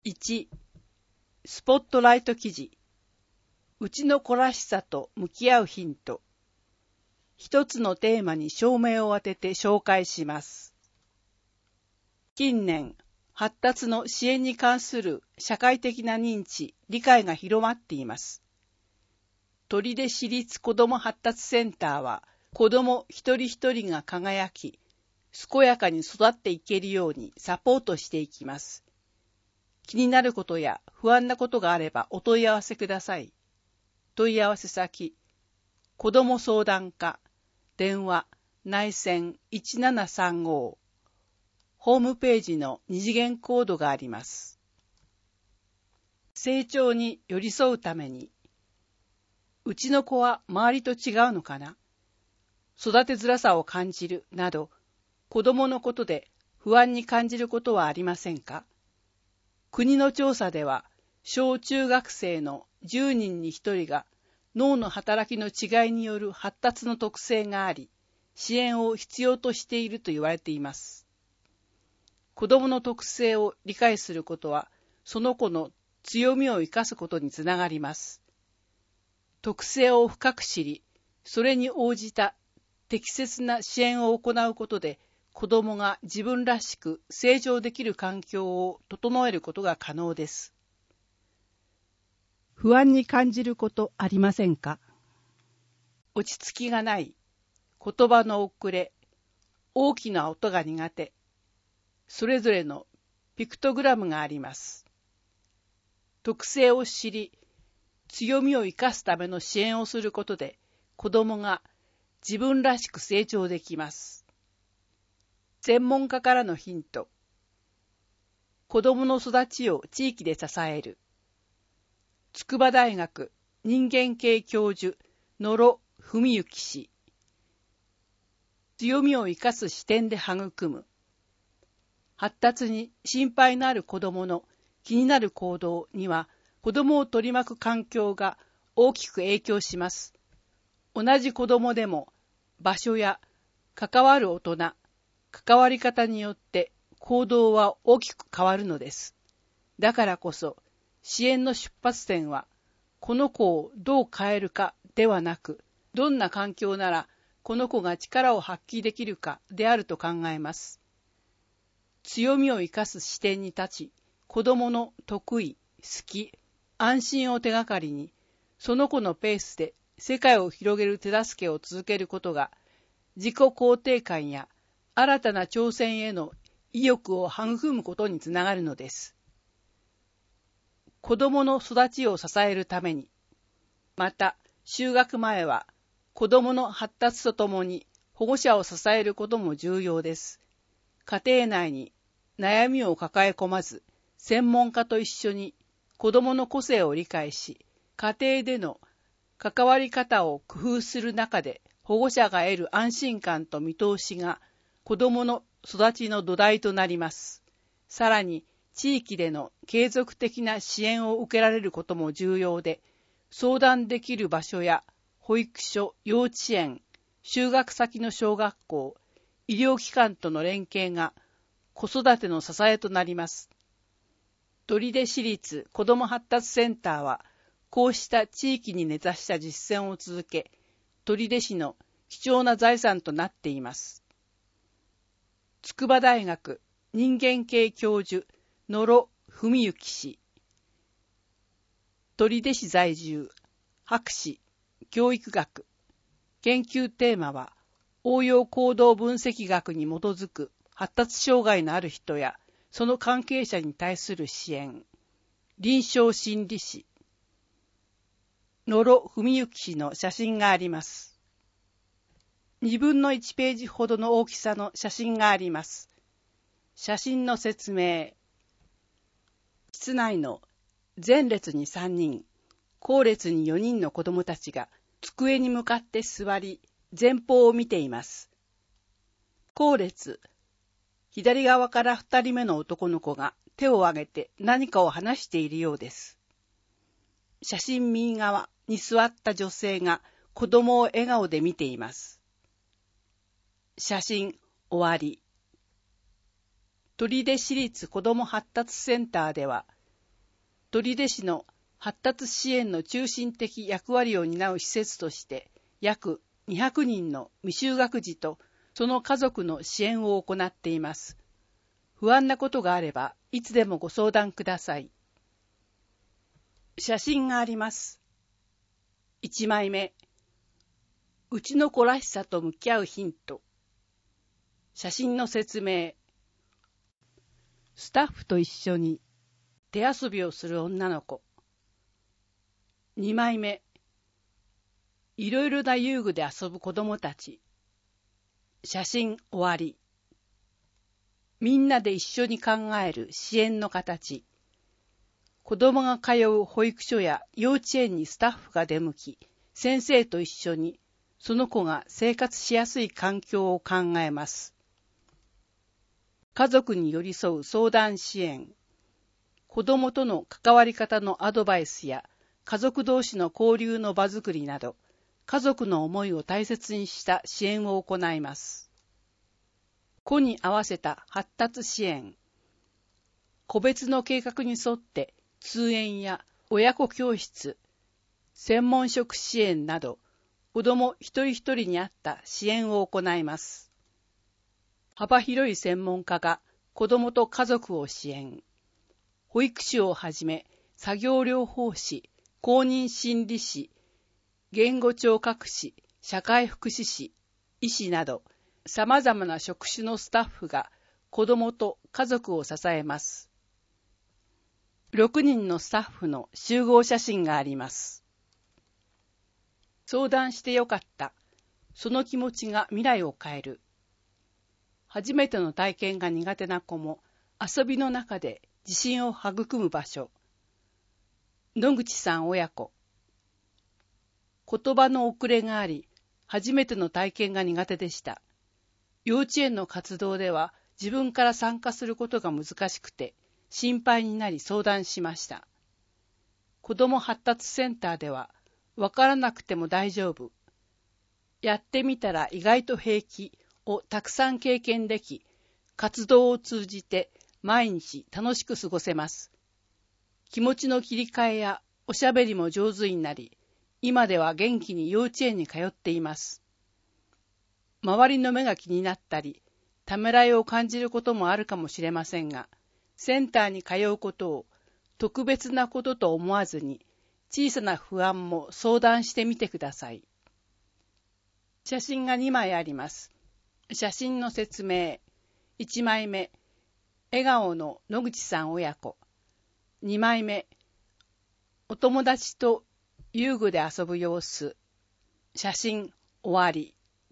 1、スポットライト記事。うちの子らしさと向き合うヒント。一つのテーマに照明を当てて紹介します。近年、発達の支援に関する社会的な認知、理解が広まっています。取手市立子ども発達センターは、子ども一人一人が輝き、健やかに育っていけるようにサポートしていきます。気になることや不安なことがあればお問い合わせください。問い合わせ先、子ども相談課、電話、内線1735、ホームページの二次元コードがあります。成長に寄り添うために、うちの子は周りと違うのかな？育てづらさを感じるなど、子どものことで不安に感じることはありませんか？国の調査では、小中学生の10人に1人が脳の働きの違いによる発達の特性があり、支援を必要としていると言われています。子どもの特性を理解することは、その子の強みを生かすことにつながります。特性を深く知り、それに応じた適切な支援を行うことで、子どもが自分らしく成長できる環境を整えることが可能です。不安に感じることありませんか？落ち着きがない、言葉の遅れ、大きな音が苦手、それぞれのピクトグラムがあります。特性を知り、強みを生かすための支援をすることで、子どもが自分らしく成長できます。専門家からのヒント。子どもの育ちを地域で支える。筑波大学人間系教授野呂文幸氏。強みを生かす視点で育む。発達に心配のある子どもの気になる行動には、子どもを取り巻く環境が大きく影響します。同じ子どもでも場所や関わる大人、関わり方によって行動は大きく変わるのです。だからこそ支援の出発点はこの子をどう変えるかではなく、どんな環境ならこの子が力を発揮できるかであると考えます。強みを生かす視点に立ち、子どもの得意、好き、安心を手がかりに、その子のペースで世界を広げる手助けを続けることが、自己肯定感や新たな挑戦への意欲を育むことにつながるのです。子どもの育ちを支えるために、また就学前は子どもの発達とともに保護者を支えることも重要です。家庭内に悩みを抱え込まず、専門家と一緒に子どもの個性を理解し、家庭での関わり方を工夫する中で、保護者が得る安心感と見通しが子どもの育ちの土台となります。さらに、地域での継続的な支援を受けられることも重要で、相談できる場所や保育所、幼稚園、就学先の小学校、医療機関との連携が子育ての支えとなります。取手市立子ども発達センターは、こうした地域に根ざした実践を続け、取手市の貴重な財産となっています。筑波大学人間系教授野呂文幸氏。取手市在住、博士、教育学。研究テーマは、応用行動分析学に基づく発達障害のある人やその関係者に対する支援。臨床心理士。野呂文幸氏の写真があります。2分の1ページほどの大きさの写真があります。写真の説明。室内の前列に3人、後列に4人の子供たちが机に向かって座り、前方を見ています。後列、左側から2人目の男の子が手を挙げて何かを話しているようです。写真右側に座った女性が子供を笑顔で見ています。写真終わり。取手市立子ども発達センターでは、 取手市の発達支援の中心的役割を担う施設として、約200人の未就学児とその家族の支援を行っています。不安なことがあれば、いつでもご相談ください。写真があります。1枚目。うちの子らしさと向き合うヒント。写真の説明。スタッフと一緒に手遊びをする女の子。2枚目。いろいろな遊具で遊ぶ子供たち。写真終わり。みんなで一緒に考える支援の形。子供が通う保育所や幼稚園にスタッフが出向き、先生と一緒にその子が生活しやすい環境を考えます。家族に寄り添う相談支援。子供との関わり方のアドバイスや家族同士の交流の場づくりなど、家族の思いを大切にした支援を行います。子に合わせた発達支援。個別の計画に沿って通園や親子教室、専門職支援など、子ども一人一人に合った支援を行います。幅広い専門家が子どもと家族を支援。保育士をはじめ、作業療法士、公認心理士、言語聴覚士、社会福祉士、医師など、様々な職種のスタッフが子どもと家族を支えます。6人のスタッフの集合写真があります。相談してよかった。その気持ちが未来を変える。初めての体験が苦手な子も遊びの中で自信を育む場所。野口さん親子。言葉の遅れがあり、初めての体験が苦手でした。幼稚園の活動では自分から参加することが難しくて、心配になり相談しました。子ども発達センターでは、わからなくても大丈夫。やってみたら意外と平気をたくさん経験でき、活動を通じて毎日楽しく過ごせます。気持ちの切り替えやおしゃべりも上手になり、今では元気に幼稚園に通っています。周りの目が気になったり、ためらいを感じることもあるかもしれませんが、センターに通うことを特別なことと思わずに、小さな不安も相談してみてください。写真が2枚あります。写真の説明。1枚目、笑顔の野口さん親子。2枚目、お友達と遊具で遊ぶ様子。写真終わり。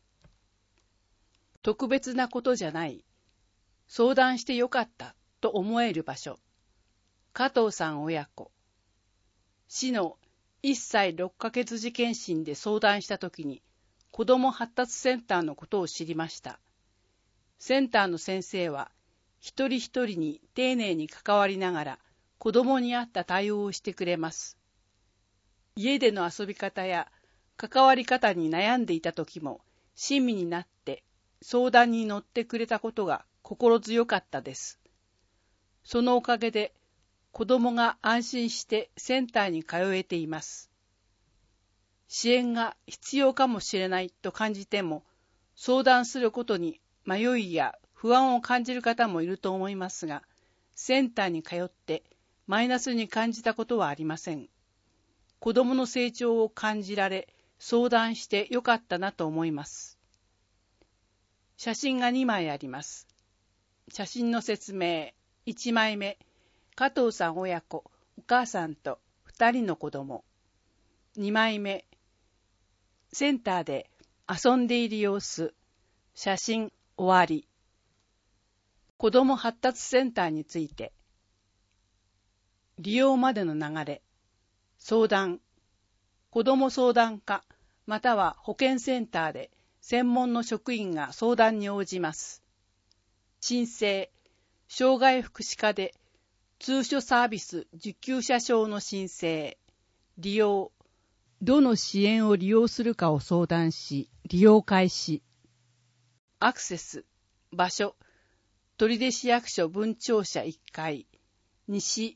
特別なことじゃない。相談してよかったと思える場所。加藤さん親子。市の1歳6ヶ月児検診で相談したときに、子ども発達センターのことを知りました。センターの先生は、一人一人に丁寧に関わりながら、子どもに合った対応をしてくれます。家での遊び方や関わり方に悩んでいたときも、親身になって相談に乗ってくれたことが心強かったです。そのおかげで、子どもが安心してセンターに通えています。支援が必要かもしれないと感じても、相談することに迷いや不安を感じる方もいると思いますが、センターに通ってマイナスに感じたことはありません。子どもの成長を感じられ、相談してよかったなと思います。写真が2枚あります。写真の説明。1枚目、加藤さん親子、お母さんと2人の子供。2枚目、センターで遊んでいる様子。写真終わり。子ども発達センターについて。利用までの流れ。相談。子ども相談課または保健センターで専門の職員が相談に応じます。申請。障害福祉課で通所サービス受給者証の申請。利用。どの支援を利用するかを相談し、利用開始。アクセス。場所。取手市役所分庁舎1階。西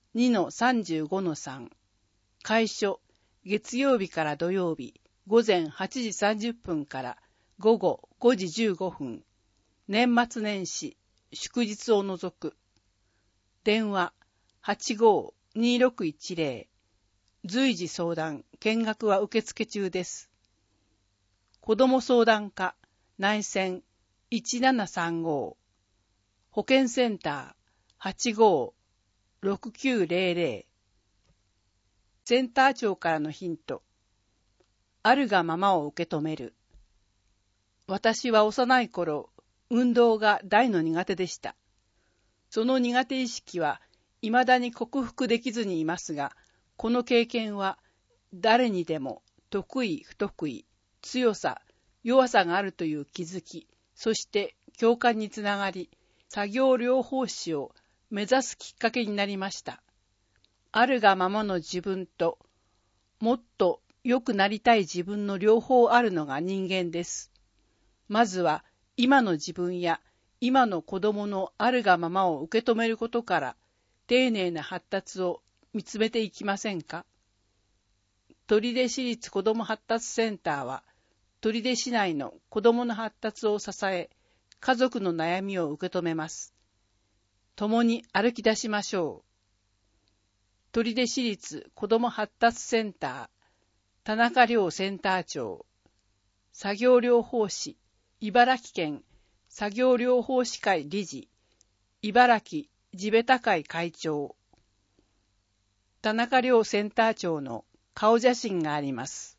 2-35-3。開所、月曜日から土曜日、午前8時30分から午後5時15分。年末年始、祝日を除く。電話、85-2610。随時相談、見学は受付中です。子ども相談課、内線1735。保健センター85-6900。センター長からのヒント。あるがままを受け止める。私は幼い頃、運動が大の苦手でした。その苦手意識は未だに克服できずにいますが、この経験は誰にでも得意不得意、強さ、弱さがあるという気づき、そして共感につながり、作業療法士を目指すきっかけになりました。あるがままの自分と、もっと良くなりたい自分の両方あるのが人間です。まずは今の自分や今の子供のあるがままを受け止めることから、丁寧な発達を見つめていきませんか。取手市立子ども発達センターは、取手市内の子どもの発達を支え、家族の悩みを受け止めます。共に歩き出しましょう。取手市立子ども発達センター、田中良センター長、作業療法士、茨城県作業療法士会理事、茨城地べた会会長、田中良センター長の顔写真があります。